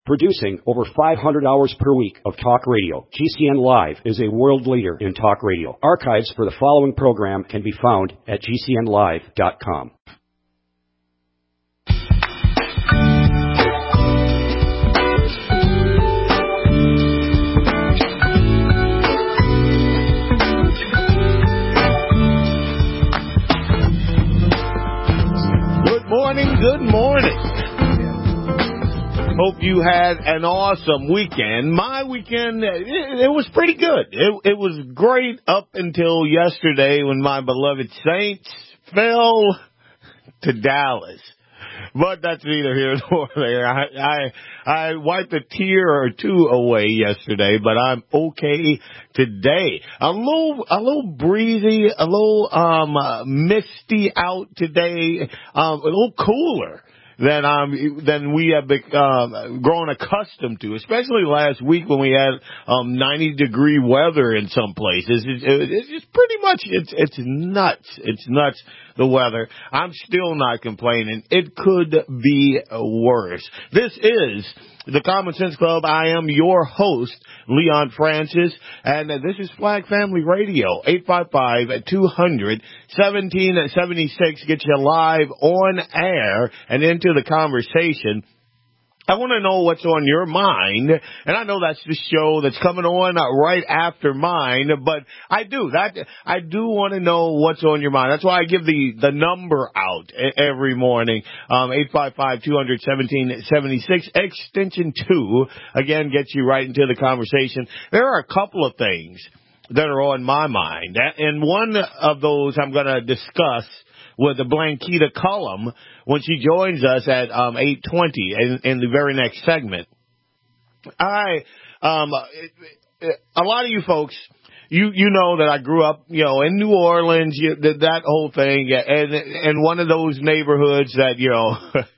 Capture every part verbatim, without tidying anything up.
Producing over five hundred hours per week of talk radio, G C N Live is a world leader in talk radio. Archives for the following program can be found at G C N live dot com. Good morning, good morning. Hope you had an awesome weekend. My weekend, it, it was pretty good. It, it was great up until yesterday when my beloved Saints fell to Dallas. But that's neither here nor there. I, I, I wiped a tear or two away yesterday, but I'm okay today. A little, a little breezy, a little, um, uh, misty out today, um, a little cooler than um than we have um, grown accustomed to, especially last week when we had um ninety degree weather in some places. It, it, it's just pretty much it's it's nuts. It's nuts. The weather. I'm still not complaining. It could be worse. This is the Common Sense Club. I am your host, Leon Francis, and this is Flag Family Radio. eight five five, two hundred, seventeen seventy-six gets you live on air and into the conversation. I want to know what's on your mind, and I know that's the show that's coming on right after mine, but I do, that, I do want to know what's on your mind. That's why I give the, the number out every morning, um, eight five five, two hundred, seventeen seventy-six, extension two, again, gets you right into the conversation. There are a couple of things that are on my mind, and one of those I'm going to discuss with the Blanquita Cullum when she joins us at um, eight twenty in, in the very next segment. I, um, a lot of you folks, you you know that I grew up, you know, in New Orleans, you, that, that whole thing, and and one of those neighborhoods that, you know,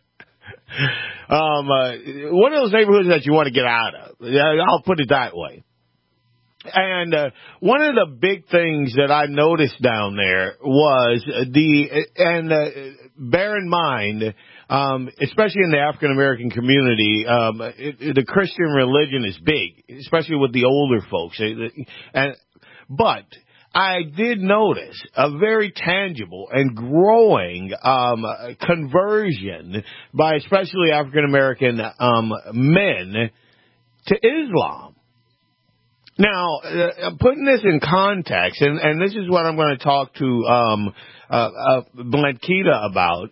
um, uh, one of those neighborhoods that you want to get out of. I'll put it that way. And uh, one of the big things that I noticed down there was the, and uh, bear in mind, um, especially in the African American community, um, it, it, the Christian religion is big, especially with the older folks. And but I did notice a very tangible and growing um, conversion by especially African American um, men to Islam. Now, uh, putting this in context, and, and this is what I'm going to talk to um, uh, uh, Blanquita about.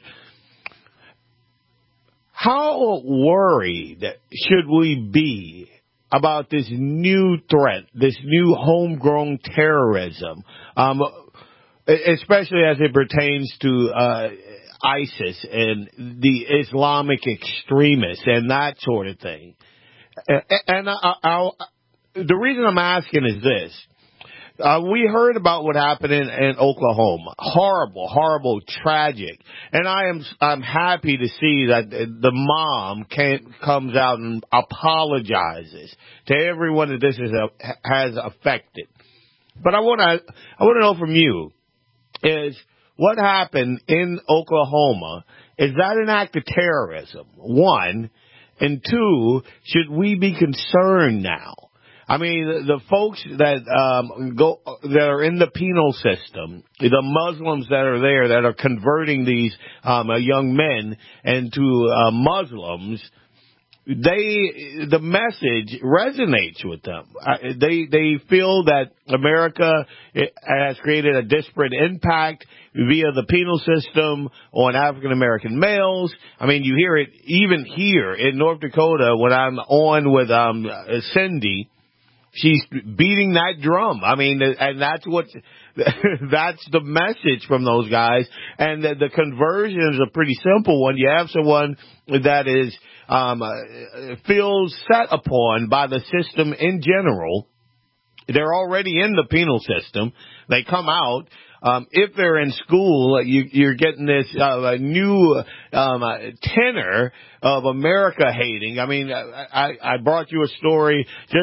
How worried should we be about this new threat, this new homegrown terrorism, um, especially as it pertains to uh, ISIS and the Islamic extremists and that sort of thing? And I, I'll... The reason I'm asking is this. Uh, we heard about what happened in, in Oklahoma. Horrible, horrible, tragic. And I am, I'm happy to see that the mom came, comes out and apologizes to everyone that this is a, has affected. But I want to, I want to know from you is what happened in Oklahoma. Is that an act of terrorism? One. And two, should we be concerned now? I mean, the, the folks that um, go that are in the penal system, the Muslims that are there that are converting these um, uh, young men into uh, Muslims, they the message resonates with them. Uh, they they feel that America has created a disparate impact via the penal system on African American males. I mean, you hear it even here in North Dakota when I'm on with um, Cindy. She's beating that drum. I mean, and that's what, that's the message from those guys. And the, the conversion is a pretty simple one. You have someone that is, um, feels set upon by the system in general. They're already in the penal system. They come out. Um, if they're in school, you, you're getting this uh, new um, uh, tenor of America hating. I mean, I, I brought you a story just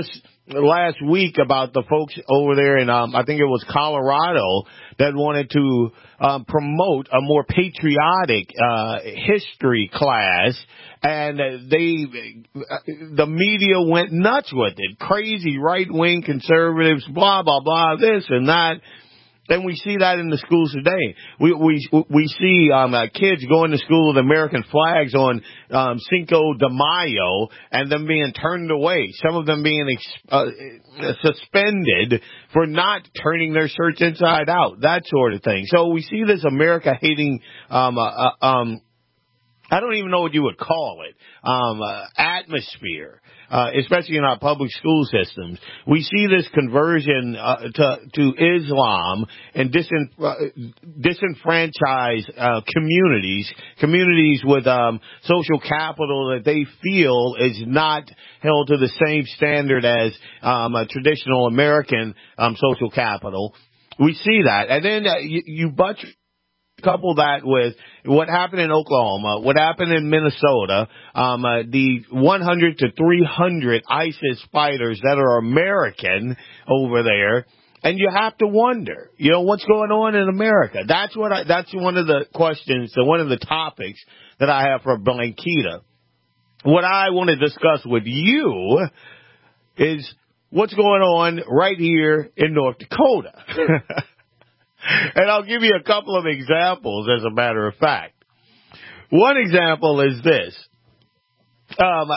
last week about the folks over there in, um, I think it was Colorado, that wanted to um, promote a more patriotic uh, history class, and they, the media went nuts with it. Crazy right-wing conservatives, blah, blah, blah, this and that. And we see that in the schools today. We we we see um, uh, kids going to school with American flags on um, Cinco de Mayo, and them being turned away. Some of them being ex- uh, suspended for not turning their shirts inside out. That sort of thing. So we see this America-hating um, uh, uh, um, I don't even know what you would call it, um, uh, atmosphere, uh, especially in our public school systems. We see this conversion uh, to, to Islam and disen, uh, disenfranchised uh, communities, communities with um, social capital that they feel is not held to the same standard as um, a traditional American um, social capital. We see that. And then uh, you, you buttress couple that with what happened in Oklahoma, what happened in Minnesota, um, uh, the one hundred to three hundred ISIS fighters that are American over there, and you have to wonder, you know, what's going on in America? That's what I, that's one of the questions, so one of the topics that I have for Blankita. What I want to discuss with you is what's going on right here in North Dakota. And I'll give you a couple of examples, as a matter of fact. One example is this. Um,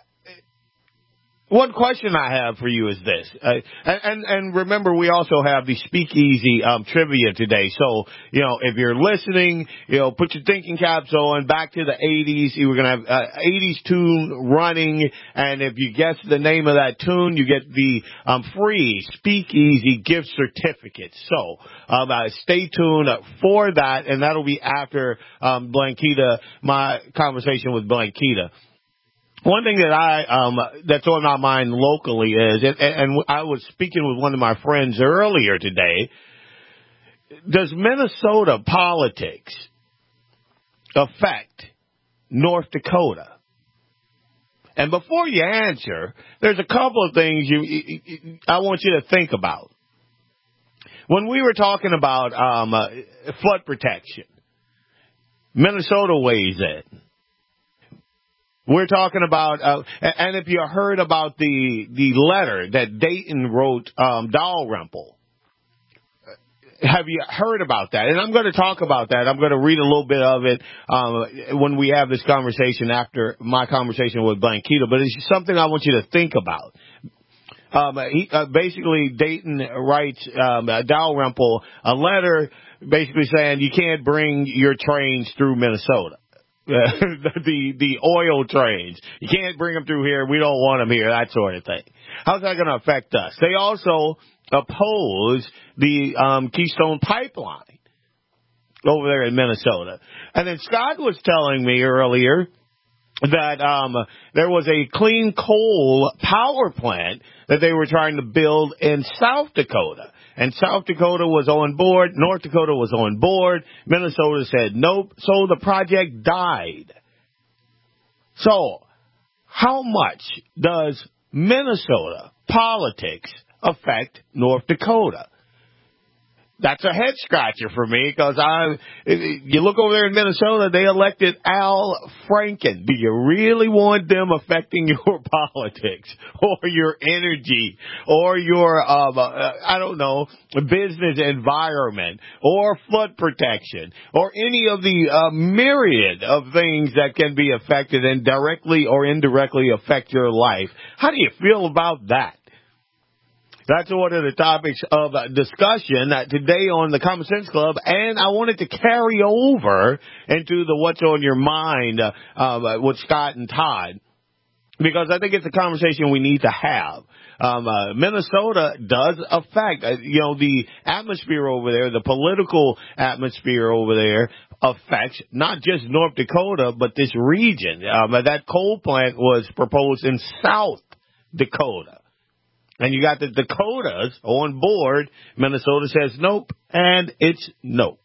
one question I have for you is this. Uh, and, and, and remember, we also have the speakeasy um, trivia today. So, you know, if you're listening, you know, put your thinking caps on. Back to the eighties. You were going to have uh, eighties tune running. And if you guess the name of that tune, you get the um, free speakeasy gift certificate. So um, uh, stay tuned for that. And that'll be after um, Blankita, my conversation with Blankita. One thing that I, um, that's on my mind locally is, and, and I was speaking with one of my friends earlier today, does Minnesota politics affect North Dakota? And before you answer, there's a couple of things you, I want you to think about. When we were talking about, um, uh, flood protection, Minnesota weighs in. We're talking about, uh, and if you heard about the the letter that Dayton wrote, um, Dalrymple, have you heard about that? And I'm going to talk about that. I'm going to read a little bit of it um, when we have this conversation after my conversation with Blankita. But it's something I want you to think about. Um, he, uh, basically, Dayton writes um, Dalrymple a letter basically saying you can't bring your trains through Minnesota. the the oil trains. You can't bring them through here. We don't want them here, that sort of thing. How's that going to affect us? They also oppose the um, Keystone Pipeline over there in Minnesota. And then Scott was telling me earlier that um, there was a clean coal power plant that they were trying to build in South Dakota. And South Dakota was on board. North Dakota was on board. Minnesota said nope. So the project died. So how much does Minnesota politics affect North Dakota? That's a head scratcher for me because I, you look over there in Minnesota, they elected Al Franken. Do you really want them affecting your politics or your energy or your, um, uh, I don't know, business environment or flood protection or any of the uh, myriad of things that can be affected and directly or indirectly affect your life? How do you feel about that? That's one of the topics of discussion today on the Common Sense Club, and I wanted to carry over into the What's on Your Mind uh, uh, with Scott and Todd, because I think it's a conversation we need to have. Um, uh, Minnesota does affect, uh, you know, the atmosphere over there, the political atmosphere over there affects not just North Dakota, but this region. Um, that coal plant was proposed in South Dakota. And you got the Dakotas on board. Minnesota says nope, and it's nope.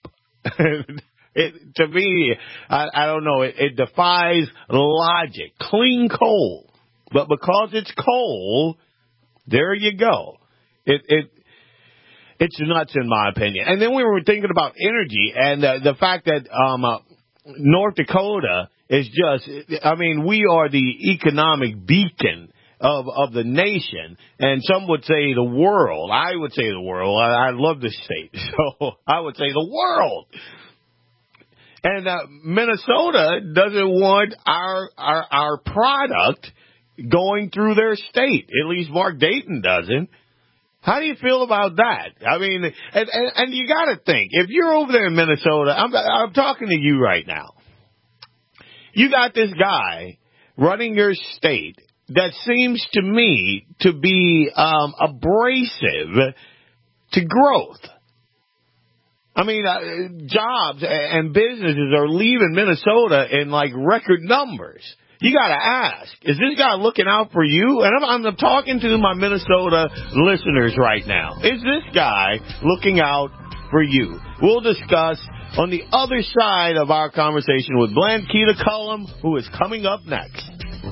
it, to me, I, I don't know, it, it defies logic. Clean coal. But because it's coal, There you go. It it it's nuts in my opinion. And then we were thinking about energy and uh, the fact that um, uh, North Dakota is just, I mean, we are the economic beacon of of the nation, and some would say the world. I would say the world. I, I love this state, so I would say the world. And uh, Minnesota doesn't want our, our our product going through their state. At least Mark Dayton doesn't. How do you feel about that? I mean, and, and, and you got to think, if you're over there in Minnesota, I'm I'm talking to you right now. You got this guy running your state that seems to me to be um, abrasive to growth. I mean, uh, jobs and businesses are leaving Minnesota in like record numbers. You got to ask, is this guy looking out for you? And I'm, I'm talking to my Minnesota listeners right now. Is this guy looking out for you? We'll discuss on the other side of our conversation with Blanquita Cullum, who is coming up next.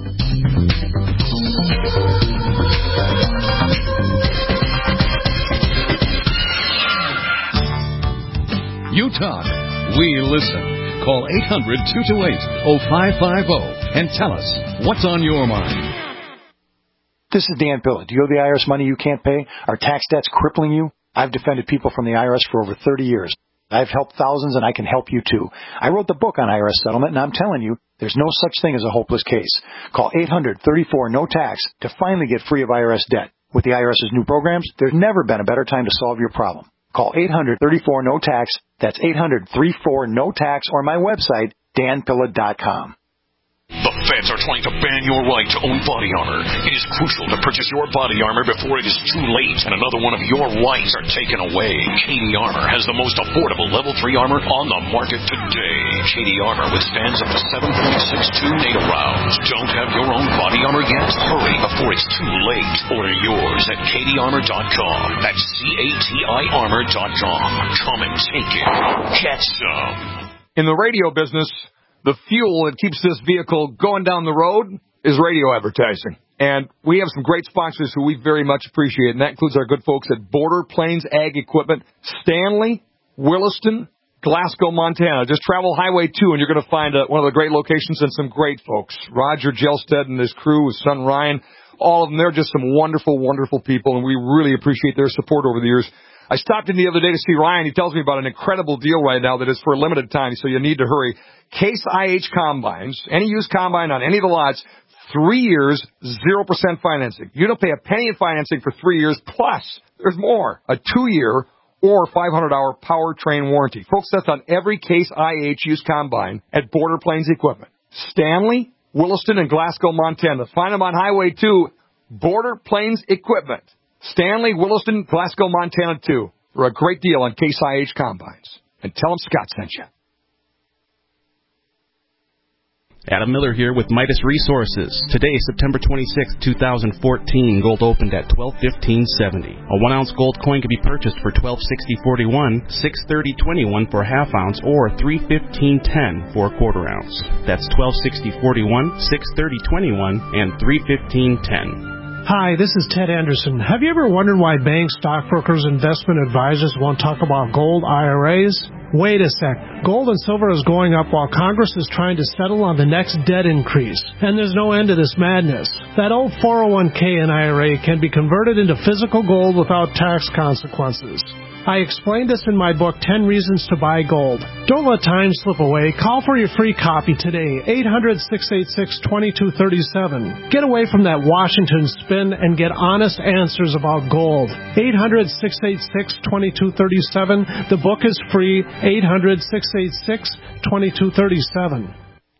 You talk, we listen. Call eight hundred, two two eight, oh five five oh and tell us what's on your mind. This is Dan Pilla. Do you owe the I R S money you can't pay? Are tax debts crippling you? I've defended people from the I R S for over thirty years. I've helped thousands, and I can help you, too. I wrote the book on I R S settlement, and I'm telling you, there's no such thing as a hopeless case. Call eight hundred, thirty-four, no tax to finally get free of I R S debt. With the IRS's new programs, there's never been a better time to solve your problem. Call eight hundred, thirty-four, no tax. That's eight hundred, thirty-four, no tax, or my website, dan pilla dot com. The feds are trying to ban your right to own body armor. It is crucial to purchase your body armor before it is too late and another one of your rights are taken away. Cady Armor has the most affordable level three armor on the market today. Cady Armor withstands up to seven point six two NATO rounds. Don't have your own body armor yet? Hurry before it's too late. Order yours at cady armor dot com. That's C A T I armor dot com. Come and take it. Get some. In the radio business, the fuel that keeps this vehicle going down the road is radio advertising. And we have some great sponsors who we very much appreciate, and that includes our good folks at Border Plains Ag Equipment, Stanley, Williston, Glasgow, Montana. Just travel Highway two, and you're going to find uh, one of the great locations and some great folks. Roger Gelstead and his crew, his son Ryan, all of them, they're just some wonderful, wonderful people, and we really appreciate their support over the years. I stopped in the other day to see Ryan. He tells me about an incredible deal right now that is for a limited time, so you need to hurry. Case I H Combines, any used combine on any of the lots, three years, zero percent financing. You don't pay a penny in financing for three years, plus there's more, a two-year or five hundred hour powertrain warranty. Folks, that's on every Case I H used combine at Border Plains Equipment. Stanley, Williston, and Glasgow, Montana. Find them on Highway two, Border Plains Equipment. Stanley, Williston, Glasgow, Montana, too, for a great deal on Case I H Combines. And tell them Scott sent you. Adam Miller here with Midas Resources. Today, September twenty-sixth, twenty fourteen, gold opened at twelve fifteen seventy. A one ounce gold coin can be purchased for twelve sixty forty-one, six thirty twenty-one for a half ounce, or three fifteen ten for a quarter ounce. That's twelve sixty forty-one, six thirty twenty-one, and three fifteen ten. Hi, this is Ted Anderson. Have you ever wondered why banks, stockbrokers, investment advisors won't talk about gold I R As? Wait a sec. Gold and silver is going up while Congress is trying to settle on the next debt increase. And there's no end to this madness. That old four oh one k and I R A can be converted into physical gold without tax consequences. I explained this in my book, ten reasons to Buy Gold. Don't let time slip away. Call for your free copy today, eight hundred, six eight six, two two three seven. Get away from that Washington spin and get honest answers about gold. eight hundred, six eight six, two two three seven. The book is free, eight hundred, six eight six, two two three seven.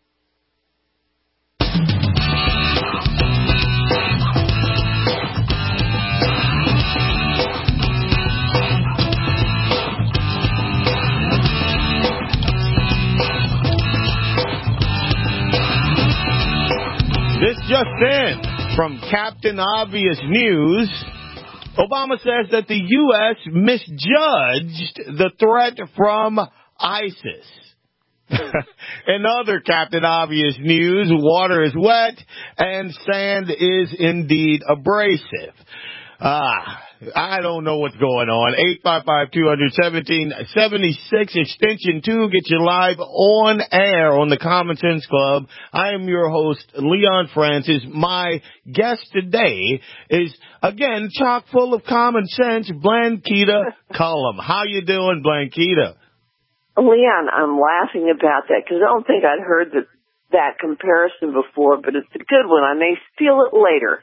This just in from Captain Obvious News. Obama says that the U S misjudged the threat from ISIS. In other Captain Obvious news, water is wet and sand is indeed abrasive. Ah, I don't know what's going on. eight five five, two hundred, seventeen seventy-six, extension two, get you live on air on the Common Sense Club. I am your host, Leon Francis. My guest today is, again, chock full of common sense, Blanquita Cullum. How you doing, Blanquita? Leon, I'm laughing about that because I don't think I'd heard that, that comparison before, but it's a good one. I may steal it later.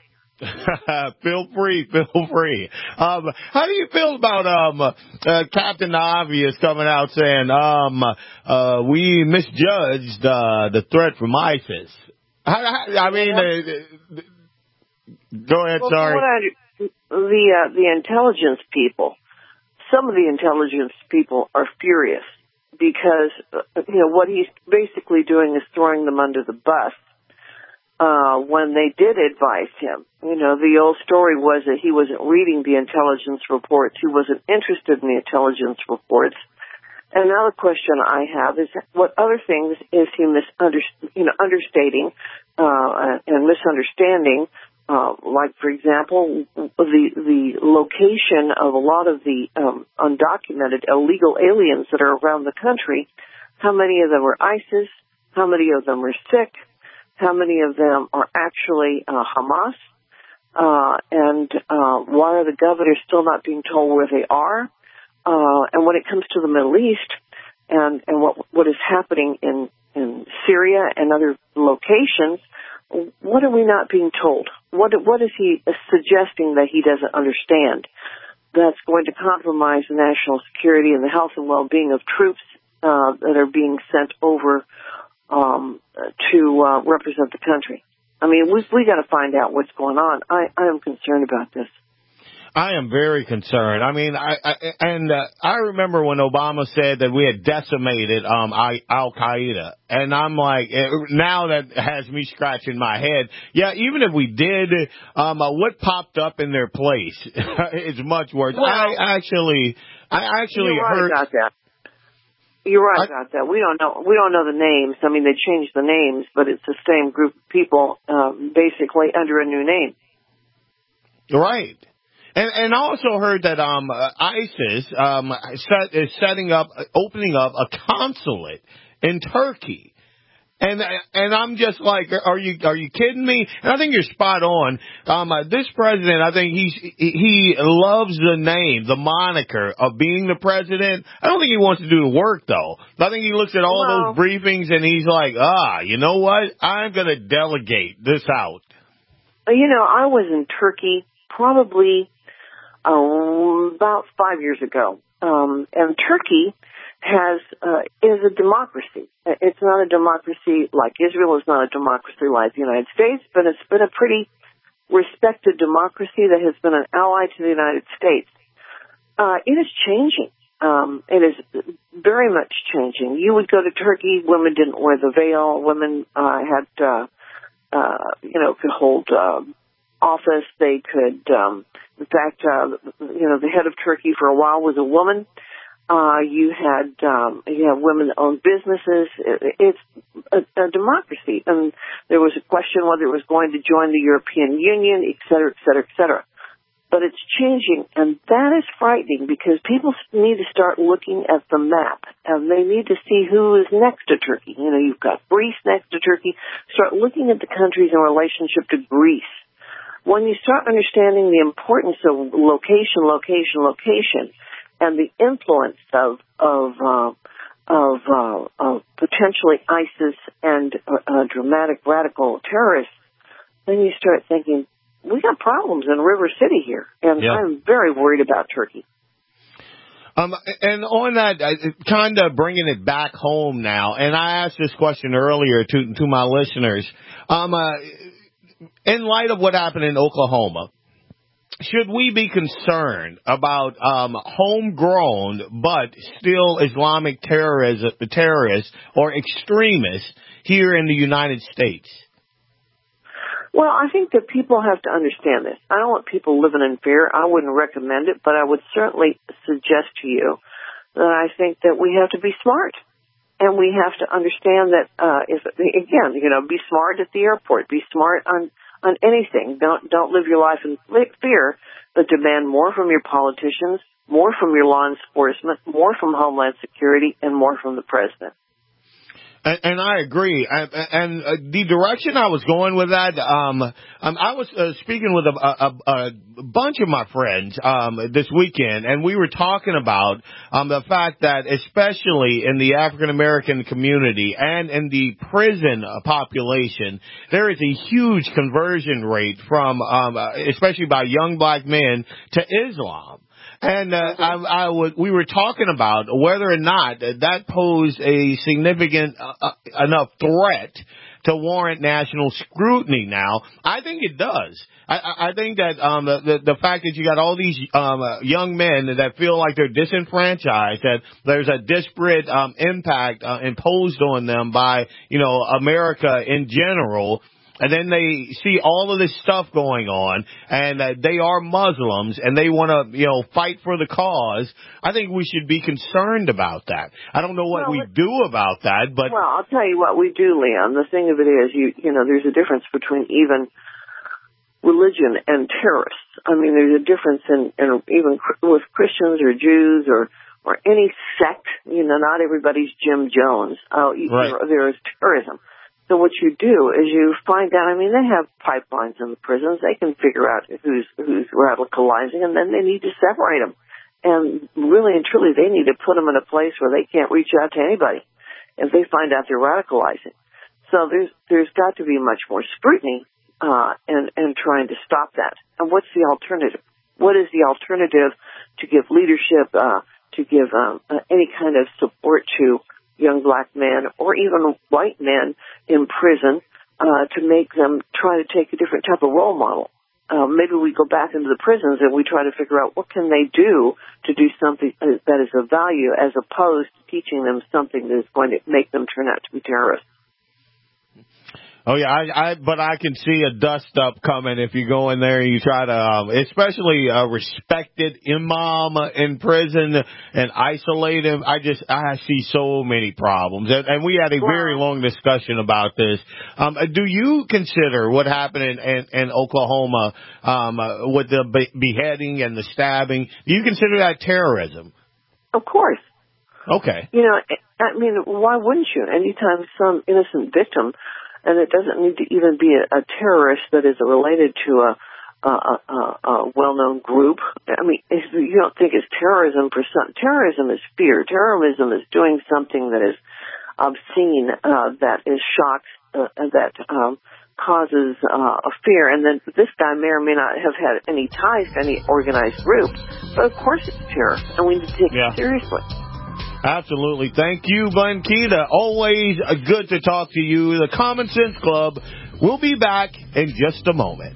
Feel free, feel free. Um, how do you feel about um uh, Captain Obvious coming out saying um uh we misjudged uh, the threat from ISIS? How, how, I mean, uh, go ahead. Well, sorry. What I, the uh, the intelligence people, some of the intelligence people are furious because uh, you know what he's basically doing is throwing them under the bus. Uh, when they did advise him, you know, the old story was that he wasn't reading the intelligence reports. He wasn't interested in the intelligence reports. And now the question I have is, what other things is he misunder, you know, understating, uh, and misunderstanding? Uh, like, for example, the, the location of a lot of the, um, undocumented illegal aliens that are around the country. How many of them are ISIS? How many of them are sick? How many of them are actually uh, Hamas? Uh, and uh, why are the governors still not being told where they are? Uh, and when it comes to the Middle East and, and what what is happening in, in Syria and other locations, what are we not being told? What what is he suggesting that he doesn't understand that's going to compromise the national security and the health and well-being of troops uh, that are being sent over Um, to uh, represent the country? I mean, we we got to find out what's going on. I, I am concerned about this. I am very concerned. I mean, I, I and uh, I remember when Obama said that we had decimated um, Al Qaeda, and I'm like, now that has me scratching my head. Yeah, even if we did, um, uh, what popped up in their place is much worse. Well, I actually, I actually you're right heard. about that. You're right I, about that. We don't know. We don't know the names. I mean, they changed the names, but it's the same group of people, um, basically under a new name. Right. And and I also heard that um uh, ISIS um set, is setting up, opening up a consulate in Turkey. And and I'm just like, are you are you kidding me? And I think you're spot on. Um, uh, this president, I think he's he loves the name, the moniker of being the president. I don't think he wants to do the work though. I think he looks at all well, those briefings and he's like, ah, you know what? I'm going to delegate this out. You know, I was in Turkey probably uh, about five years ago, um, and Turkey has uh, is a democracy. It's not a democracy like Israel. It's not a democracy like the United States, but it's been a pretty respected democracy that has been an ally to the United States. Uh, it is changing. Um, it is very much changing. You would go to Turkey, women didn't wear the veil. Women uh, had, uh, uh, you know, could hold uh, office. They could, um, in fact, uh, you know, the head of Turkey for a while was a woman. Uh, you had, um, you have women that own businesses. It, it's a, a democracy. And there was a question whether it was going to join the European Union, et cetera, et cetera, et cetera. But it's changing, and that is frightening because people need to start looking at the map, and they need to see who is next to Turkey. You know, you've got Greece next to Turkey. Start looking at the countries in relationship to Greece. When you start understanding the importance of location, location, location, and the influence of of uh, of, uh, of potentially ISIS and uh, uh, dramatic radical terrorists, then you start thinking we got problems in River City here, and yeah. I'm very worried about Turkey. Um, and on that, kind of bringing it back home now, and I asked this question earlier to to my listeners. Um, uh, in light of what happened in Oklahoma, should we be concerned about um, homegrown but still Islamic terrorism, terrorists or extremists here in the United States? Well, I think that people have to understand this. I don't want people living in fear. I wouldn't recommend it, but I would certainly suggest to you that I think that we have to be smart. And we have to understand that, uh, if, again, you know, be smart at the airport, be smart on, on anything. Don't don't live your life in fear, but demand more from your politicians, more from your law enforcement, more from Homeland Security, and more from the president. And, and I agree. And, and uh, the direction I was going with that, um, um I was uh, speaking with a, a, a bunch of my friends um, this weekend, and we were talking about um, the fact that, especially in the African American community and in the prison population, there is a huge conversion rate from, um, especially by young black men, to Islam. And uh, I, I would, we were talking about whether or not that posed a significant uh, enough threat to warrant national scrutiny. Now, I think it does. I, I think that um, the, the fact that you got all these um, uh, young men that feel like they're disenfranchised, that there's a disparate um, impact uh, imposed on them by, you know, America in general. And then they see all of this stuff going on, and uh, they are Muslims, and they want to, you know, fight for the cause. I think we should be concerned about that. I don't know what well, we do about that, but well, I'll tell you what we do, Leon. The thing of it is, you you know, there's a difference between even religion and terrorists. I mean, there's a difference in, in even with Christians or Jews or or any sect. You know, not everybody's Jim Jones. Oh, uh, right. there, there is terrorism. So what you do is you find out, I mean, they have pipelines in the prisons. They can figure out who's who's radicalizing, and then they need to separate them. And really and truly, they need to put them in a place where they can't reach out to anybody if they find out they're radicalizing. So there's there's got to be much more scrutiny uh, and, and trying to stop that. And what's the alternative? What is the alternative to give leadership, uh, to give um, uh, any kind of support to young black men or even white men in prison uh, to make them try to take a different type of role model. Uh, maybe we go back into the prisons and we try to figure out what can they do to do something that is of value as opposed to teaching them something that is going to make them turn out to be terrorists. Oh yeah, I, I, but I can see a dust up coming if you go in there and you try to, um, especially a respected imam in prison and isolate him. I just, I see so many problems. And, and we had a very long discussion about this. Um, do you consider what happened in, in, in Oklahoma, um, uh, with the be- beheading and the stabbing, do you consider that terrorism? Of course. Okay. You know, I mean, why wouldn't you? Anytime some innocent victim, and it doesn't need to even be a, a terrorist that is related to a, a, a, a well-known group. I mean, if you don't think it's terrorism for some, terrorism is fear. Terrorism is doing something that is obscene, uh, that is shocks, uh, that um, causes uh, a fear. And then this guy may or may not have had any ties to any organized group, but of course it's terror, and we need to take yeah. it seriously. Absolutely. Thank you, Bankita. Always good to talk to you. The Common Sense Club will be back in just a moment.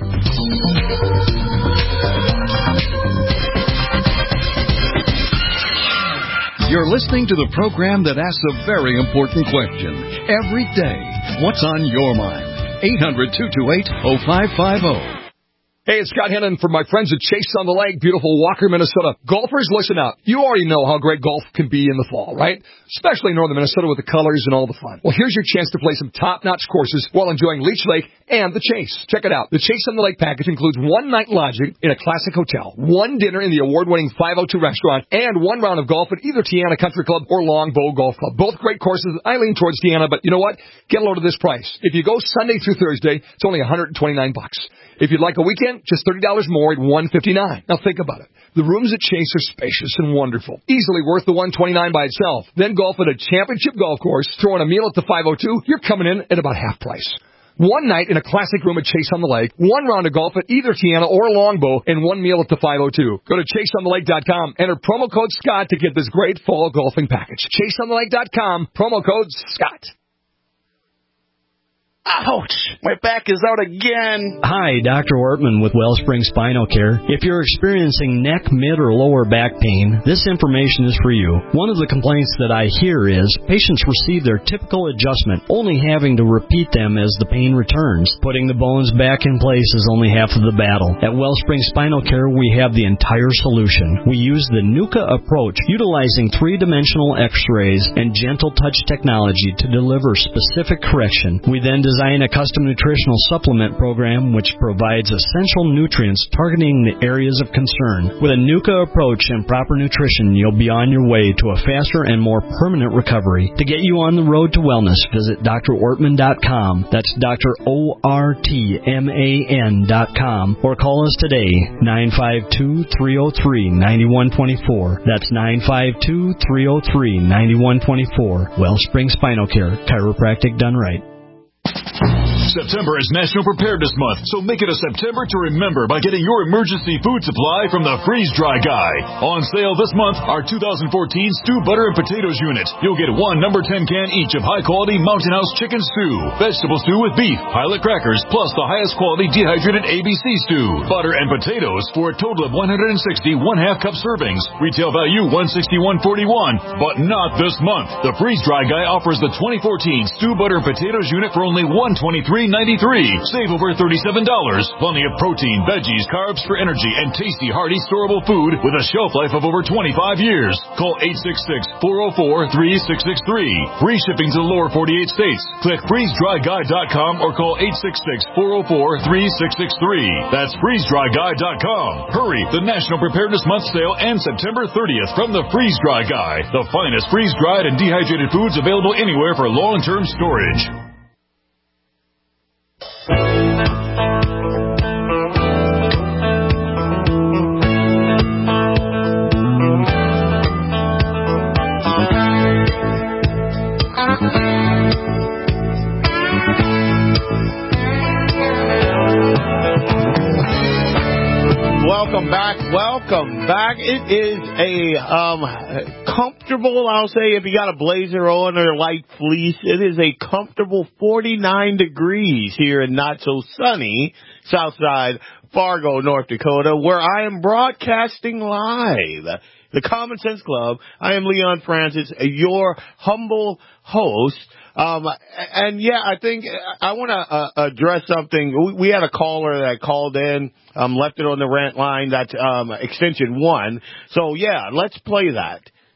You're listening to the program that asks a very important question every day. What's on your mind? eight hundred, two two eight, oh five five oh. Hey, it's Scott Hennon from my friends at Chase on the Lake, beautiful Walker, Minnesota. Golfers, listen up. You already know how great golf can be in the fall, right? Especially in northern Minnesota with the colors and all the fun. Well, here's your chance to play some top-notch courses while enjoying Leech Lake and the Chase. Check it out. The Chase on the Lake package includes one night lodging in a classic hotel, one dinner in the award-winning five oh two restaurant, and one round of golf at either Tiana Country Club or Longbow Golf Club. Both great courses. I lean towards Tiana, but you know what? Get a load of this price. If you go Sunday through Thursday, it's only one hundred twenty-nine bucks. If you'd like a weekend, just thirty dollars more at one hundred fifty-nine dollars. Now think about it. The rooms at Chase are spacious and wonderful. Easily worth the one hundred twenty-nine dollars by itself. Then golf at a championship golf course, throw in a meal at the five oh two, you're coming in at about half price. One night in a classic room at Chase on the Lake, one round of golf at either Tiana or Longbow, and one meal at the five oh two. Go to chase on the lake dot com. Enter promo code Scott to get this great fall golfing package. chase on the lake dot com, promo code Scott. Ouch! My back is out again. Hi, Doctor Ortman with Wellspring Spinal Care. If you're experiencing neck, mid, or lower back pain, this information is for you. One of the complaints that I hear is patients receive their typical adjustment, only having to repeat them as the pain returns. Putting the bones back in place is only half of the battle. At Wellspring Spinal Care, we have the entire solution. We use the NUCA approach, utilizing three-dimensional x-rays and gentle touch technology to deliver specific correction. We then design a custom nutritional supplement program which provides essential nutrients targeting the areas of concern. With a NUCA approach and proper nutrition, you'll be on your way to a faster and more permanent recovery. To get you on the road to wellness, visit D R Ortman dot com. That's Doctor O R T M A N dot com. Or call us today, nine five two, three oh three, nine one two four. That's nine five two, three oh three, nine one two four. Wellspring Spinal Care, chiropractic done right. September is National Preparedness Month, so make it a September to remember by getting your emergency food supply from the Freeze Dry Guy. On sale this month, our two thousand fourteen Stew Butter and Potatoes unit. You'll get one number ten can each of high-quality Mountain House chicken stew, vegetable stew with beef, pilot crackers, plus the highest quality dehydrated A B C stew, butter and potatoes for a total of one hundred sixty one-half cup servings. Retail value one hundred sixty-one forty-one, but not this month. The Freeze Dry Guy offers the twenty fourteen Stew Butter and Potatoes unit for only one hundred twenty-three ninety-three. Save over thirty-seven dollars. Plenty of protein, veggies, carbs for energy, and tasty, hearty, storable food with a shelf life of over twenty-five years. Call eight six six, four oh four, three six six three. Free shipping to the lower forty-eight states. Click freeze dry guy dot com or call eight six six, four oh four, three six six three. That's freeze dry guy dot com. Hurry! The National Preparedness Month sale ends September thirtieth from the Freeze Dry Guy. The finest freeze-dried and dehydrated foods available anywhere for long-term storage. Welcome back. Welcome back. It is a um, comfortable, I'll say, if you got a blazer on or a light fleece, it is a comfortable forty-nine degrees here in not so sunny Southside Fargo, North Dakota, where I am broadcasting live. The Common Sense Club. I am Leon Francis, your humble host. Um, and yeah, I think I want to uh, address something. We, we had a caller that called in, um, left it on the rant line. That's um, extension one. So yeah, let's play that.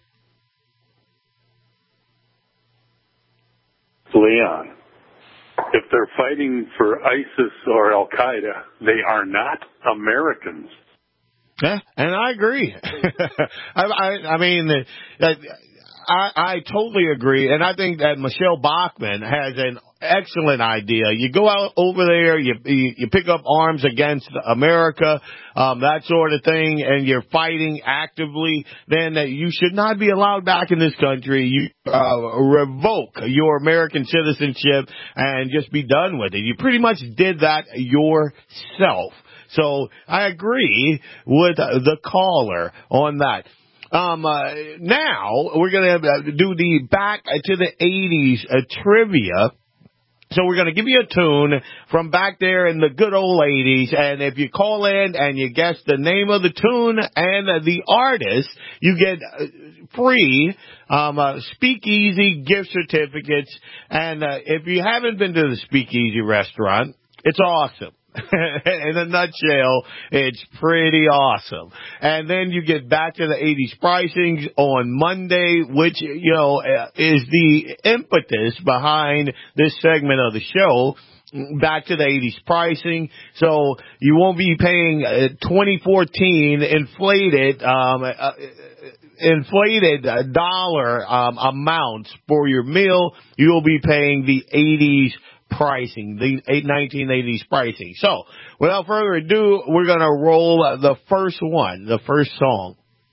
Leon, if they're fighting for ISIS or Al Qaeda, they are not Americans. Yeah, and I agree. I, I, I mean, uh, I, I totally agree, and I think that Michelle Bachmann has an excellent idea. You go out over there, you you, you pick up arms against America, um, that sort of thing, and you're fighting actively, then uh, you should not be allowed back in this country. You uh, revoke your American citizenship and just be done with it. You pretty much did that yourself. So I agree with the caller on that. Um, uh, now we're going to do the back to the eighties uh, trivia. So we're going to give you a tune from back there in the good old eighties. And if you call in and you guess the name of the tune and uh, the artist, you get uh, free um, uh, Speakeasy gift certificates. And uh, if you haven't been to the Speakeasy restaurant, it's awesome. In a nutshell, it's pretty awesome. And then you get back to the eighties pricings on Monday, which, you know, is the impetus behind this segment of the show. Back to the eighties pricing. So you won't be paying uh, twenty fourteen inflated, um, uh, inflated dollar um, amounts for your meal. You will be paying the eighties pricing, the nineteen eighties pricing. So, without further ado, we're going to roll the first one, the first song.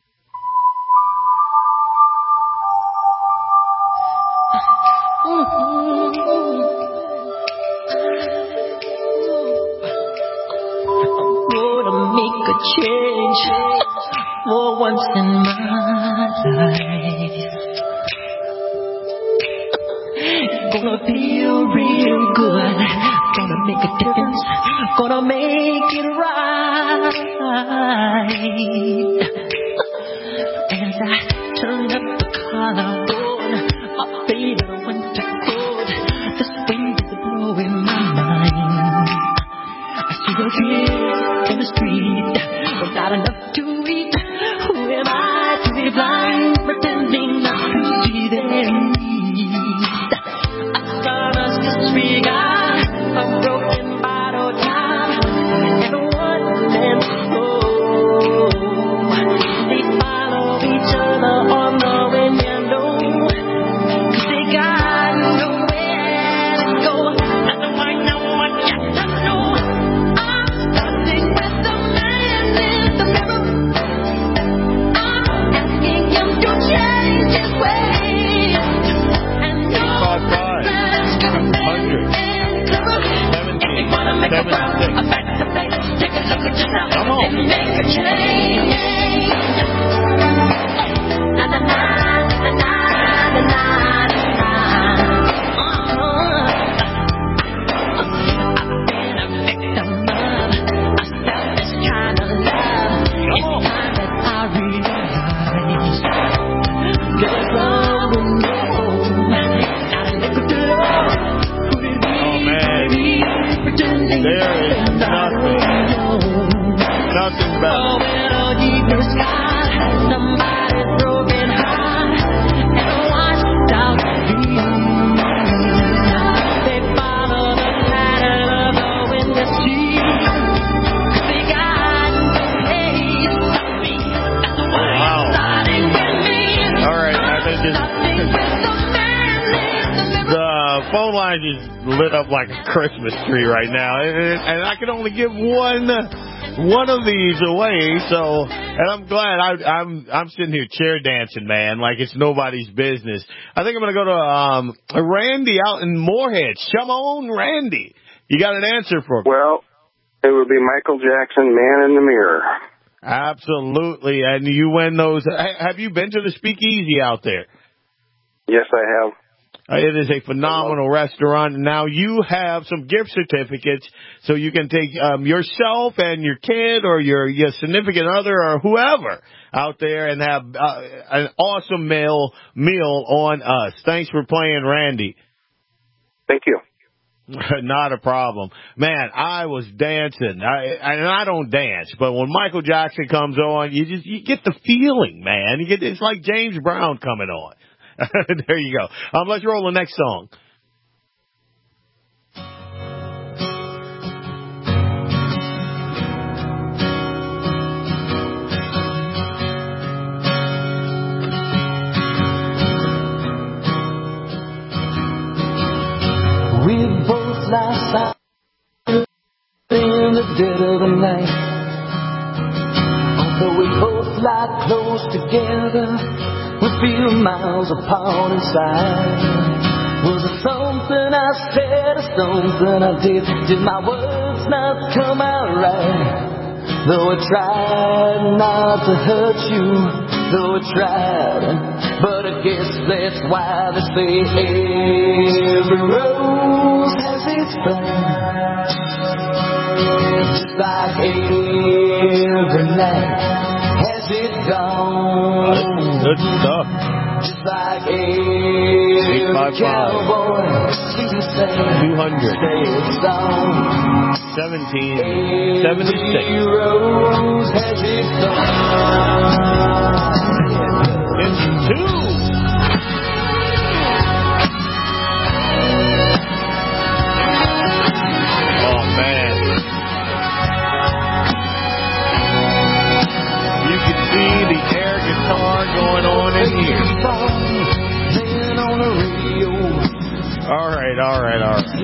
I'm gonna make a change for once in my life. Gonna feel real good. Gonna make a difference. Gonna make it right. As I turn up the collarbone, my favorite winter coat, this wind is blowing my mind. I see the kids in the street without enough to eat. Who am I to be blind, pretending not to see their needs? Disregard make a change. Na na na na na na na na. I've been a victim of a selfish kind of love. It's time that I realize there's love with no home. Gotta look at the love. Could it be, baby? Pretending there is nothing, nothing better. Oh, well, deep in the sky, somebody's broken heart and washed out dreams. They follow the pattern of the wind that she's. They got paid something. That's the way Wow. it's starting with me. All right, I think this, the phone line is lit up like a Christmas tree right now, and, and I can only give one one of these away. So, and I'm glad I, I'm I'm sitting here chair dancing, man, like it's nobody's business. I think I'm gonna go to um, Randy out in Moorhead. Come on, Randy, you got an answer for me? Well, it would be Michael Jackson, Man in the Mirror. Absolutely, and you win those. Have you been to the Speakeasy out there? Yes, I have. Uh, It is a phenomenal restaurant. Now you have some gift certificates, so you can take um, yourself and your kid or your, your significant other or whoever out there and have uh, an awesome meal meal on us. Thanks for playing, Randy. Thank you. Not a problem. Man, I was dancing. I, and I don't dance, but when Michael Jackson comes on, you just you get the feeling, man. You get it's like James Brown coming on. There you go. Um, let's roll the next song. We both lie silent in the dead of the night. Although we both lie close together, we feel miles apart inside. Was it something I said or something I did? Did my words not come out right? Though I tried not to hurt you, though I tried, but I guess that's why they say every rose has its thorn. Just like every night has its gone. Good stuff. Just like every cowboy sings and sings. two hundred. Stays on. seventeen seventy-six. Every rose has its thorn. It's two. Oh, man. You can see the air guitar going on in here. All right, all right, all right.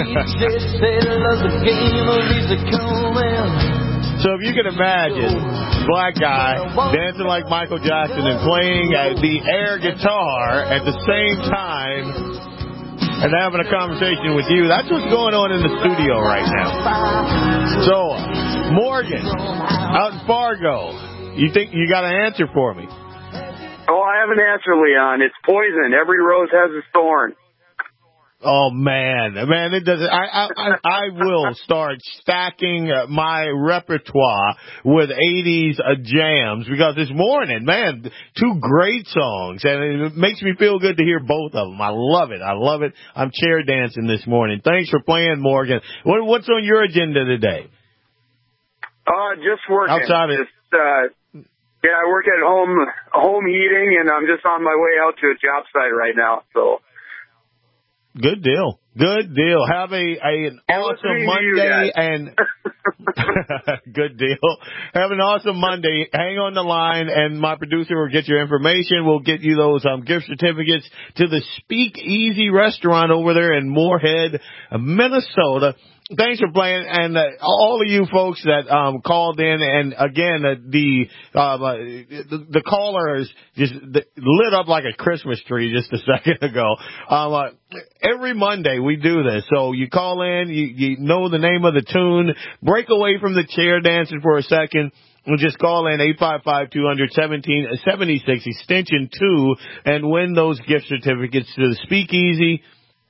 So if you can imagine, black guy dancing like Michael Jackson and playing uh, the air guitar at the same time and having a conversation with you, that's what's going on in the studio right now. So, Morgan, out in Fargo, you think you got an answer for me? Oh, I have an answer, Leon. It's Poison. Every rose has its thorn. Oh man, man, it doesn't. I I I, I will start stacking uh, my repertoire with eighties uh, jams because this morning, man, two great songs, and it makes me feel good to hear both of them. I love it. I love it. I'm chair dancing this morning. Thanks for playing, Morgan. What, what's on your agenda today? Uh, just working. Outside of just, uh, yeah, I work at home home heating, and I'm just on my way out to a job site right now. So. Good deal. Good deal. Have a, a an awesome Monday and good deal. Have an awesome Monday. Hang on the line, and my producer will get your information. We'll get you those um, gift certificates to the Speak Easy restaurant over there in Moorhead, Minnesota. thanks for playing, and uh, all of you folks that um, called in, and again, uh, the, um, uh, the the callers just lit up like a Christmas tree just a second ago. Um, uh, every Monday we do this, so you call in, you, you know the name of the tune, break away from the chair dancing for a second. We'll just call in eight five five, two hundred, seventeen seventy-six, extension two, and win those gift certificates to the Speakeasy.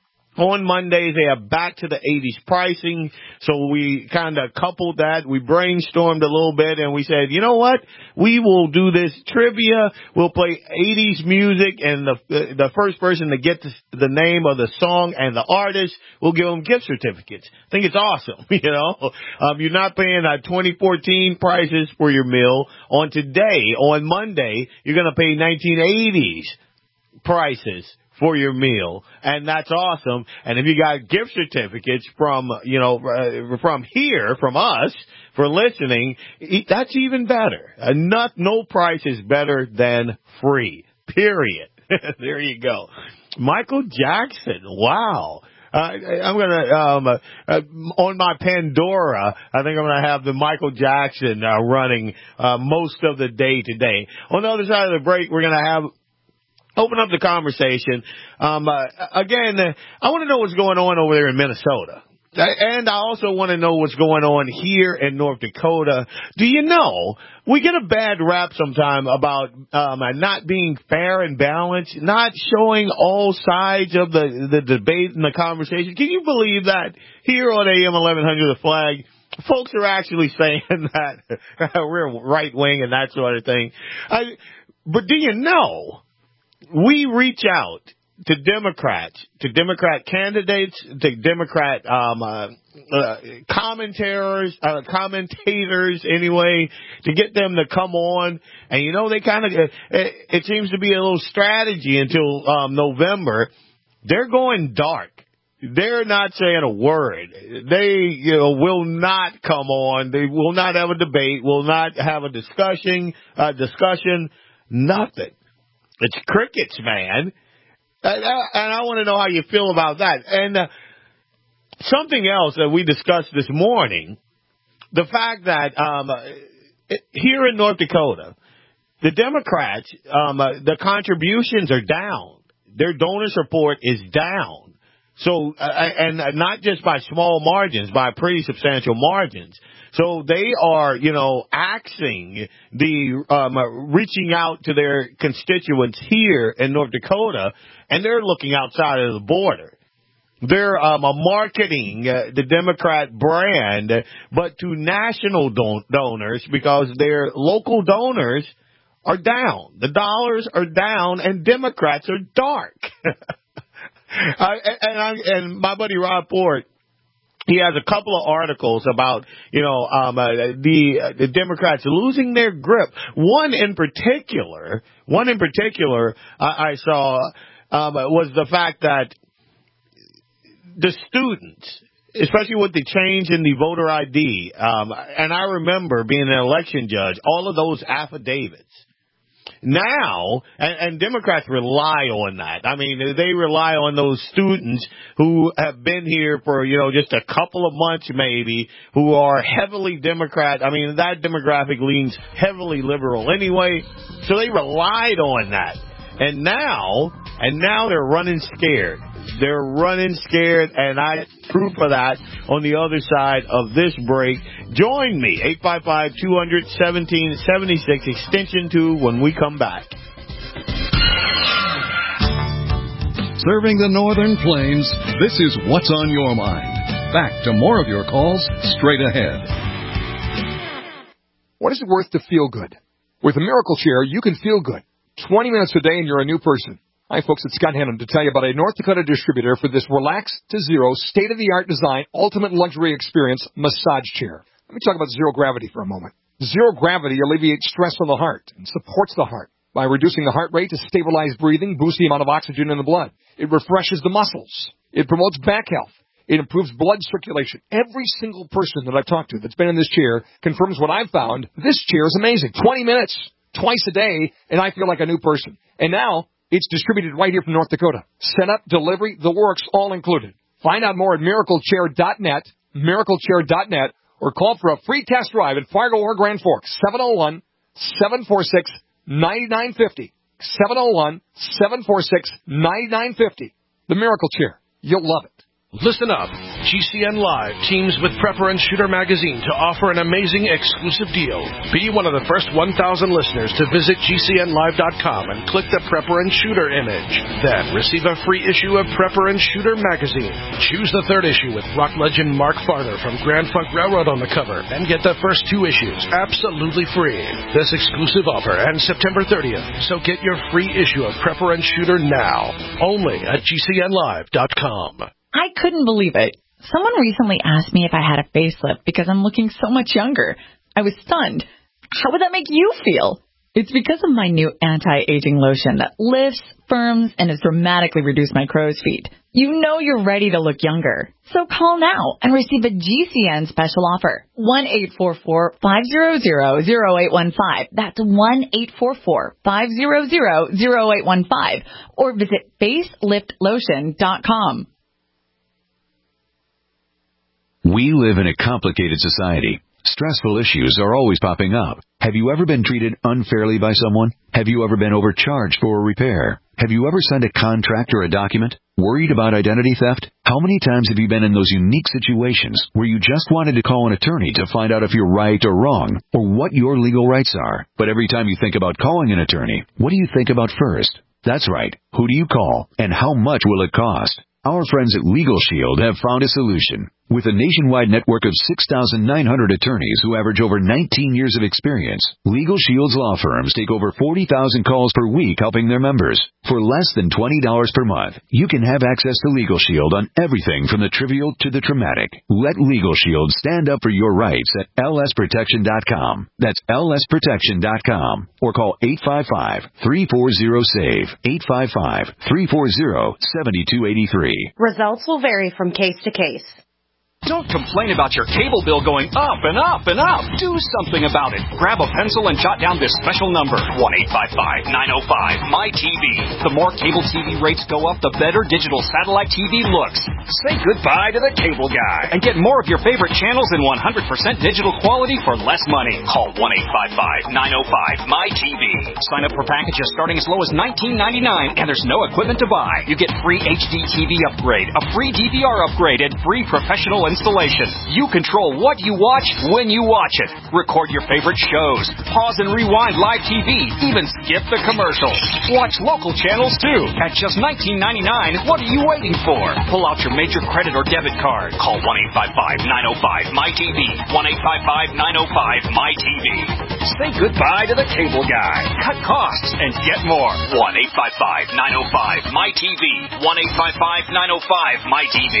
On Mondays, they have back to the eighties pricing, so we kind of coupled that. We brainstormed a little bit, and we said, you know what? We will do this trivia. We'll play eighties music, and the the first person to get the, the name of the song and the artist, we'll give them gift certificates. I think it's awesome, you know. Um, you're not paying uh, twenty fourteen prices for your meal. On today, on Monday, you're going to pay nineteen eighties prices for your meal, and that's awesome. And if you got gift certificates from, you know, uh, from here, from us, for listening, that's even better. Uh, not, no price is better than free, period. There you go. Michael Jackson, wow. Uh, I'm gonna, um, uh, uh, on my Pandora, I think I'm gonna have the Michael Jackson, uh, running, uh, most of the day today. On the other side of the break, we're gonna have open up the conversation. Um, uh, again, uh, I want to know what's going on over there in Minnesota. And I also want to know what's going on here in North Dakota. Do you know, we get a bad rap sometime about um, not being fair and balanced, not showing all sides of the, the debate and the conversation. Can you believe that here on A M eleven hundred The Flag, folks are actually saying that we're right-wing and that sort of thing? I, but do you know, we reach out to Democrats, to Democrat candidates, to Democrat um, uh, uh, commentators, uh, commentators anyway, to get them to come on. And you know, they kind of, it, it seems to be a little strategy until um, November. They're going dark. They're not saying a word. They, you know, will not come on. They will not have a debate. Will not have a discussion. Uh, discussion. Nothing. It's crickets, man. And I want to know how you feel about that. And uh, something else that we discussed this morning, the fact that um, here in North Dakota, the Democrats, um, uh, the contributions are down. Their donor support is down. So, uh, and not just by small margins, by pretty substantial margins. So they are, you know, axing the, um, uh, reaching out to their constituents here in North Dakota, and they're looking outside of the border. They're um, uh, marketing uh, the Democrat brand, but to national don- donors because their local donors are down. The dollars are down, and Democrats are dark. uh, and, I, and my buddy Rob Ford, he has a couple of articles about, you know, um, uh, the uh, the Democrats losing their grip. One in particular, one in particular, uh, I saw um, was the fact that the students, especially with the change in the voter I D, um, and I remember being an election judge, all of those affidavits. Now, and, and Democrats rely on that. I mean, they rely on those students who have been here for, you know, just a couple of months maybe, who are heavily Democrat. I mean, that demographic leans heavily liberal anyway, so they relied on that. And now, and now they're running scared. They're running scared, and I proof of that on the other side of this break. Join me, eight five five, two hundred, seventeen seventy-six, extension two, when we come back. Serving the Northern Plains, this is What's on Your Mind. Back to more of your calls straight ahead. What is it worth to feel good? With a Miracle Chair, you can feel good. twenty minutes a day and you're a new person. Hi, folks, it's Scott Hannon to tell you about a North Dakota distributor for this relax to zero, state-of-the-art design, ultimate luxury experience massage chair. Let me talk about zero gravity for a moment. Zero gravity alleviates stress on the heart and supports the heart by reducing the heart rate to stabilize breathing, boost the amount of oxygen in the blood. It refreshes the muscles. It promotes back health. It improves blood circulation. Every single person that I've talked to that's been in this chair confirms what I've found. This chair is amazing. twenty minutes, twice a day, and I feel like a new person. And now, it's distributed right here from North Dakota. Setup, delivery, the works, all included. Find out more at miracle chair dot net, miracle chair dot net or call for a free test drive at Fargo or Grand Forks, seven oh one, seven four six, nine nine five oh. seven oh one, seven four six, nine nine five oh. The Miracle Chair. You'll love it. Listen up. G C N Live teams with Prepper and Shooter magazine to offer an amazing exclusive deal. Be one of the first one thousand listeners to visit G C N live dot com and click the Prepper and Shooter image. Then receive a free issue of Prepper and Shooter magazine. Choose the third issue with rock legend Mark Farner from Grand Funk Railroad on the cover and get the first two issues absolutely free. This exclusive offer ends September thirtieth, so get your free issue of Prepper and Shooter now. Only at G C N live dot com. I couldn't believe it. Someone recently asked me if I had a facelift because I'm looking so much younger. I was stunned. How would that make you feel? It's because of my new anti-aging lotion that lifts, firms, and has dramatically reduced my crow's feet. You know you're ready to look younger. So call now and receive a G C N special offer. one eight four four, five hundred, oh eight one five. That's one eight four four, five hundred, oh eight one five. Or visit facelift lotion dot com. We live in a complicated society. Stressful issues are always popping up. Have you ever been treated unfairly by someone? Have you ever been overcharged for a repair? Have you ever signed a contract or a document? Worried about identity theft? How many times have you been in those unique situations where you just wanted to call an attorney to find out if you're right or wrong, or what your legal rights are? But every time you think about calling an attorney, what do you think about first? That's right. Who do you call, and how much will it cost? Our friends at Legal Shield have found a solution. With a nationwide network of six thousand nine hundred attorneys who average over nineteen years of experience, Legal Shield's law firms take over forty thousand calls per week helping their members. For less than twenty dollars per month, you can have access to Legal Shield on everything from the trivial to the traumatic. Let Legal Shield stand up for your rights at L S protection dot com. That's L S protection dot com. Or call eight five five, three four zero, SAVE, eight five five, three four zero, seven two eight three. Results will vary from case to case. Don't complain about your cable bill going up and up and up. Do something about it. Grab a pencil and jot down this special number, one eight five five, nine oh five, M Y T V. The more cable T V rates go up, the better digital satellite T V looks. Say goodbye to the cable guy and get more of your favorite channels in one hundred percent digital quality for less money. Call one eight five five, nine oh five, M Y T V. Sign up for packages starting as low as nineteen ninety-nine, and there's no equipment to buy. You get free H D T V upgrade, a free D V R upgrade, and free professional installation. You control what you watch when you watch it. Record your favorite shows. Pause and rewind live T V. Even skip the commercials. Watch local channels too. At just nineteen ninety-nine, what are you waiting for? Pull out your major credit or debit card. Call one eight five five, nine oh five, M Y T V. one eight five five, nine oh five, M Y T V. Say goodbye to the cable guy. Cut costs and get more. one eight five five, nine oh five, M Y T V. one eight five five, nine oh five, M Y T V.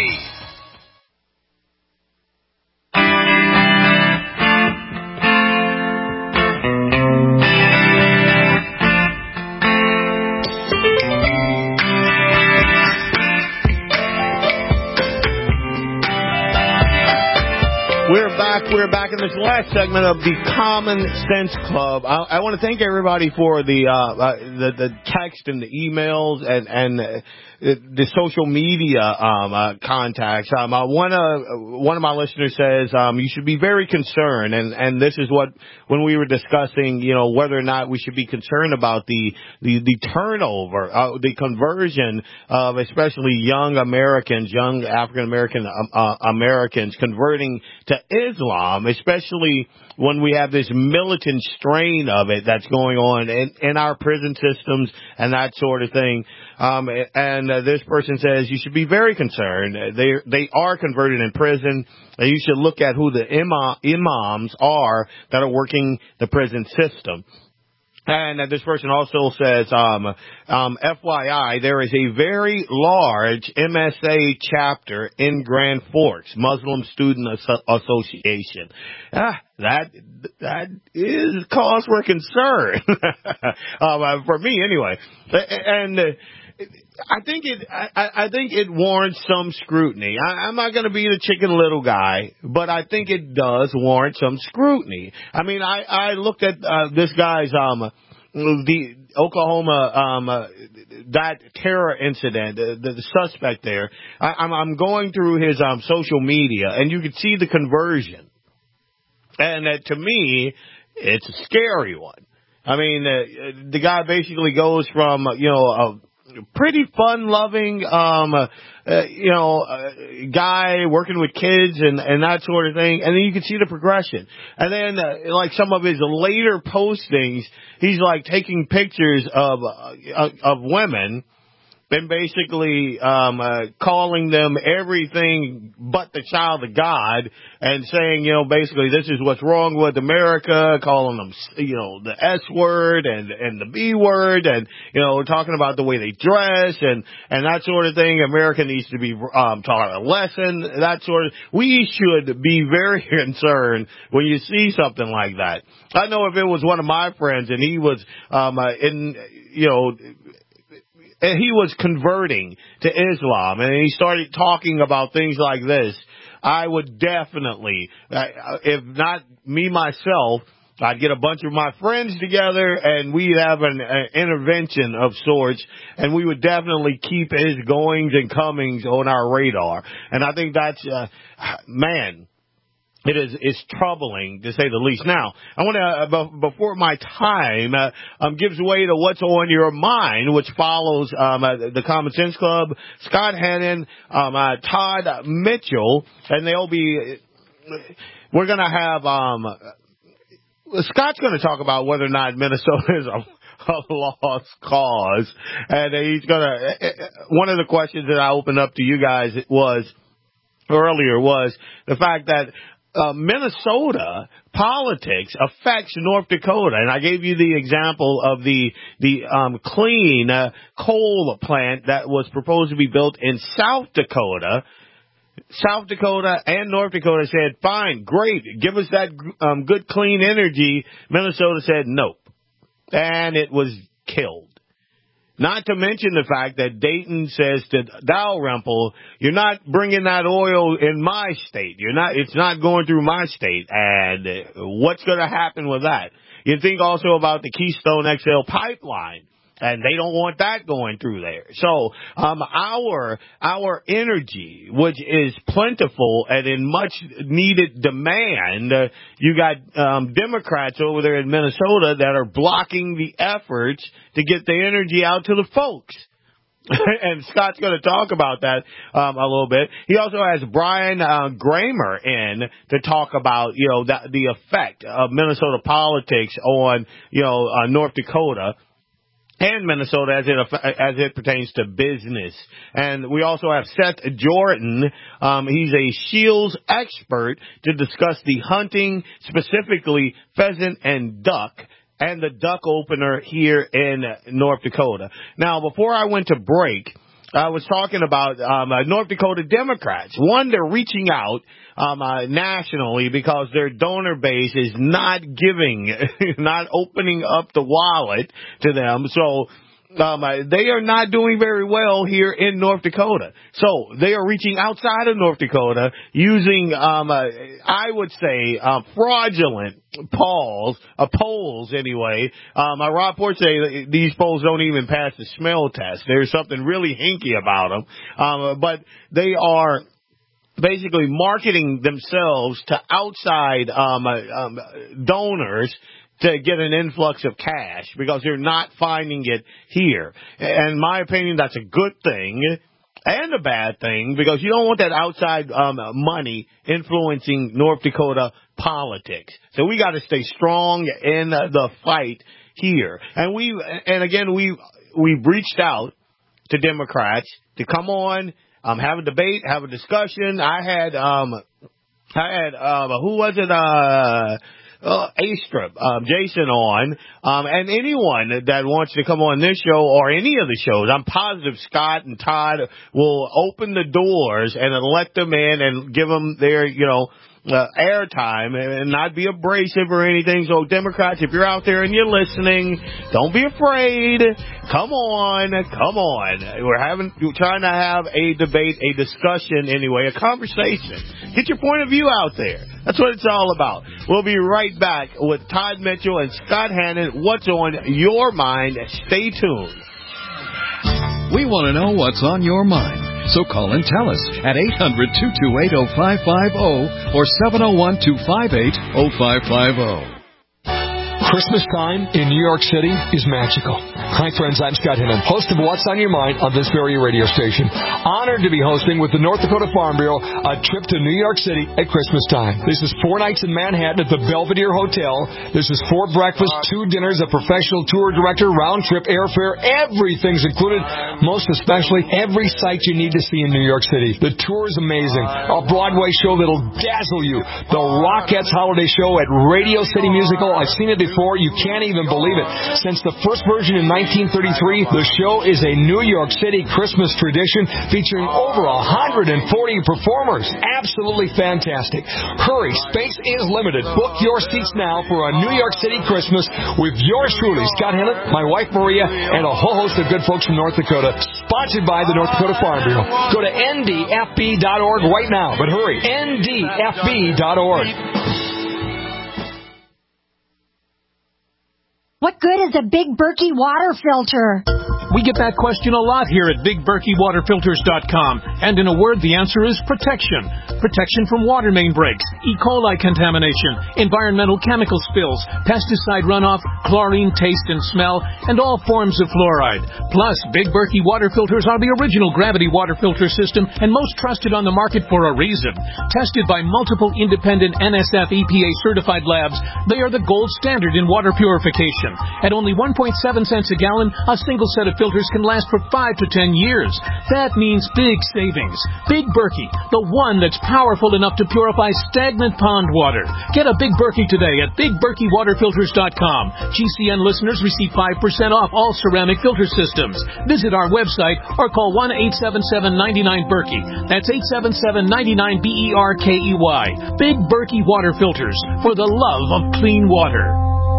We're back. We're back in this last segment of the Common Sense Club. I, I want to thank everybody for the, uh, uh, the the text and the emails and and uh, the social media um, uh, contacts. Um, uh, one uh, one of my listeners says um, you should be very concerned, and and this is what when we were discussing, you know, whether or not we should be concerned about the the, the turnover, uh, the conversion of especially young Americans, young African American uh, uh, Americans converting to Islam, especially when we have this militant strain of it that's going on in, in our prison systems and that sort of thing. Um, and uh, this person says you should be very concerned. They they are converted in prison. You should look at who the imam, imams are that are working the prison system. And uh, this person also says, um, um, F Y I, there is a very large M S A chapter in Grand Forks, Muslim Student As- Association. Ah, that that is cause for concern, um, uh, for me anyway. And uh, I think it, I, I think it warrants some scrutiny. I, I'm not going to be the Chicken Little guy, but I think it does warrant some scrutiny. I mean, I, I looked at uh, this guy's um the Oklahoma, um, uh, that terror incident, the, the, the suspect there, I, I'm, I'm going through his um, social media, and you can see the conversion. And uh, to me, it's a scary one. I mean, uh, the guy basically goes from, you know, a pretty fun-loving, um, uh, uh, you know, uh, guy working with kids and, and that sort of thing. And then you can see the progression. And then, uh, like some of his later postings, he's like taking pictures of, uh, of women and basically um uh, calling them everything but the child of God, and saying, you know, basically this is what's wrong with America, calling them, you know, the S word and and the B word, and, you know, talking about the way they dress and and that sort of thing. America needs to be um taught a lesson, that sort of. We should be very concerned when you see something like that. I know if it was one of my friends and he was um uh, in, you know, and he was converting to Islam, and he started talking about things like this, I would definitely, uh, if not me myself, I'd get a bunch of my friends together, and we'd have an, an intervention of sorts, and we would definitely keep his goings and comings on our radar. And I think that's, uh, man, it is, it's troubling, to say the least. Now, I want to, uh, before my time uh, um, gives way to what's on your mind, which follows um, uh, the Common Sense Club, Scott Hannon, um, uh, Todd Mitchell, and they'll be, we're going to have, um, Scott's going to talk about whether or not Minnesota is a, a lost cause, and he's going to, one of the questions that I opened up to you guys was, earlier, was the fact that Uh, Minnesota politics affects North Dakota, and I gave you the example of the the um, clean uh, coal plant that was proposed to be built in South Dakota. South Dakota and North Dakota said, "Fine, great, give us that um, good clean energy." Minnesota said, "Nope," and it was killed. Not to mention the fact that Dayton says to Dalrymple, "You're not bringing that oil in my state. You're not. It's not going through my state." And what's going to happen with that? You think also about the Keystone X L pipeline, and they don't want that going through there. So um, our our energy, which is plentiful and in much needed demand, uh, you got um, Democrats over there in Minnesota that are blocking the efforts to get the energy out to the folks. And Scott's going to talk about that um, a little bit. He also has Brian uh, Gramer in to talk about, you know, the, the effect of Minnesota politics on, you know, uh, North Dakota and Minnesota as it as it pertains to business. And we also have Seth Jordan. Um, he's a Shields expert to discuss the hunting, specifically pheasant and duck, and the duck opener here in North Dakota. Now, before I went to break, I was talking about um, uh, North Dakota Democrats. One, they're reaching out um, uh, nationally because their donor base is not giving, not opening up the wallet to them. So um, uh, they are not doing very well here in North Dakota. So they are reaching outside of North Dakota using, um, uh, I would say, uh, fraudulent polls, uh, polls anyway. Um, uh, Rob Port say these polls don't even pass the smell test. There's something really hinky about them. Um, but they are basically marketing themselves to outside um, uh, um, donors to get an influx of cash because they're not finding it here. And in my opinion, that's a good thing and a bad thing because you don't want that outside um, money influencing North Dakota politics. So we got to stay strong in the fight here. And we, and again, we, we've reached out to Democrats to come on, um, have a debate, have a discussion. I had, um, I had, um, who was it, uh, Uh, A-Strip, um, Jason on, um, and anyone that wants to come on this show or any of the shows, I'm positive Scott and Todd will open the doors and let them in and give them their, you know, uh, airtime and not be abrasive or anything. So Democrats, if you're out there and you're listening, don't be afraid. Come on, come on. We're having, we're trying to have a debate, a discussion anyway, a conversation. Get your point of view out there. That's what it's all about. We'll be right back with Todd Mitchell and Scott Hannon. What's on your mind? Stay tuned. We want to know what's on your mind. So call and tell us at eight hundred, two two eight, oh five five oh or seven oh one, two five eight, oh five five oh. Christmas time in New York City is magical. Hi, friends. I'm Scott Hinnon, host of What's on Your Mind on this very radio station. Honored to be hosting with the North Dakota Farm Bureau a trip to New York City at Christmas time. This is four nights in Manhattan at the Belvedere Hotel. This is four breakfasts, two dinners, a professional tour director, round-trip airfare. Everything's included. Most especially, every site you need to see in New York City. The tour is amazing. A Broadway show that'll dazzle you. The Rockettes Holiday Show at Radio City Musical. I've seen it before. You can't even believe it. Since the first version in nineteen thirty-three, the show is a New York City Christmas tradition featuring over one hundred forty performers. Absolutely fantastic. Hurry, space is limited. Book your seats now for a New York City Christmas with yours truly, Scott Hennet, my wife Maria, and a whole host of good folks from North Dakota. Sponsored by the North Dakota Farm Bureau. Go to N D F B dot org right now, but hurry, N D F B dot org. What good is a Big Berkey water filter? We get that question a lot here at Big Berkey Water Filters dot com. And in a word, the answer is protection. Protection from water main breaks, E. coli contamination, environmental chemical spills, pesticide runoff, chlorine taste and smell, and all forms of fluoride. Plus, Big Berkey water filters are the original gravity water filter system and most trusted on the market for a reason. Tested by multiple independent N S F E P A certified labs, they are the gold standard in water purification. At only one point seven cents a gallon, a single set of filters can last for five to ten years. That means big savings. Big Berkey, the one that's powerful enough to purify stagnant pond water. Get a Big Berkey today at Big Berkey Water Filters dot com. G C N listeners receive five percent off all ceramic filter systems. Visit our website or call one eight seven seven, nine nine, Berkey. That's eight seven seven, nine nine, B E R K E Y. Big Berkey Water Filters, for the love of clean water.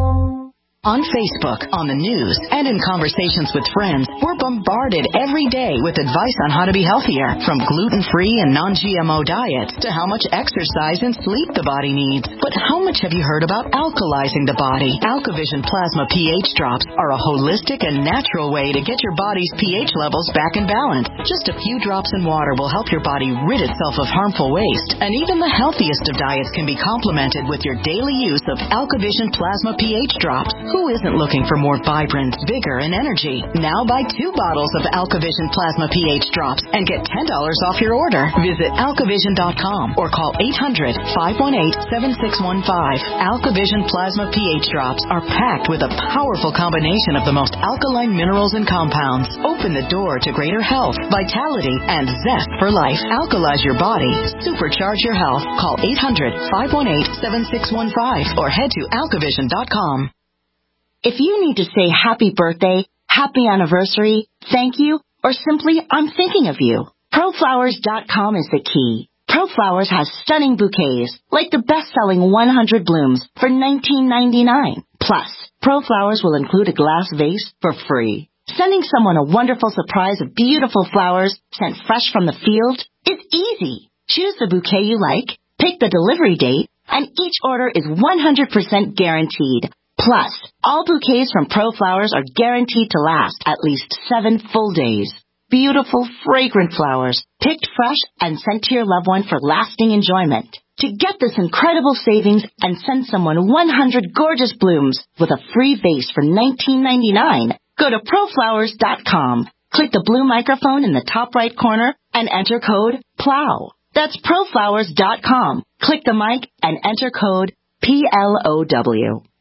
On Facebook, on the news, and in conversations with friends, we're bombarded every day with advice on how to be healthier, from gluten-free and non G M O diets to how much exercise and sleep the body needs. But how much have you heard about alkalizing the body? AlkaVision Plasma pH drops are a holistic and natural way to get your body's pH levels back in balance. Just a few drops in water will help your body rid itself of harmful waste, and even the healthiest of diets can be complemented with your daily use of AlkaVision Plasma pH drops. Who isn't looking for more vibrance, vigor, and energy? Now buy two bottles of AlkaVision Plasma pH drops and get ten dollars off your order. Visit alkavision dot com or call eight hundred, five one eight, seven six one five. AlkaVision Plasma pH drops are packed with a powerful combination of the most alkaline minerals and compounds. Open the door to greater health, vitality, and zest for life. Alkalize your body. Supercharge your health. Call eight hundred, five one eight, seven six one five or head to alkavision dot com. If you need to say happy birthday, happy anniversary, thank you, or simply I'm thinking of you, Pro Flowers dot com is the key. ProFlowers has stunning bouquets, like the best-selling one hundred blooms for nineteen ninety-nine. Plus, ProFlowers will include a glass vase for free. Sending someone a wonderful surprise of beautiful flowers sent fresh from the field is easy. Choose the bouquet you like, pick the delivery date, and each order is one hundred percent guaranteed. Plus, all bouquets from ProFlowers are guaranteed to last at least seven full days. Beautiful, fragrant flowers, picked fresh and sent to your loved one for lasting enjoyment. To get this incredible savings and send someone one hundred gorgeous blooms with a free vase for nineteen ninety-nine, go to Pro Flowers dot com. Click the blue microphone in the top right corner and enter code PLOW. That's Pro Flowers dot com. Click the mic and enter code P L O W.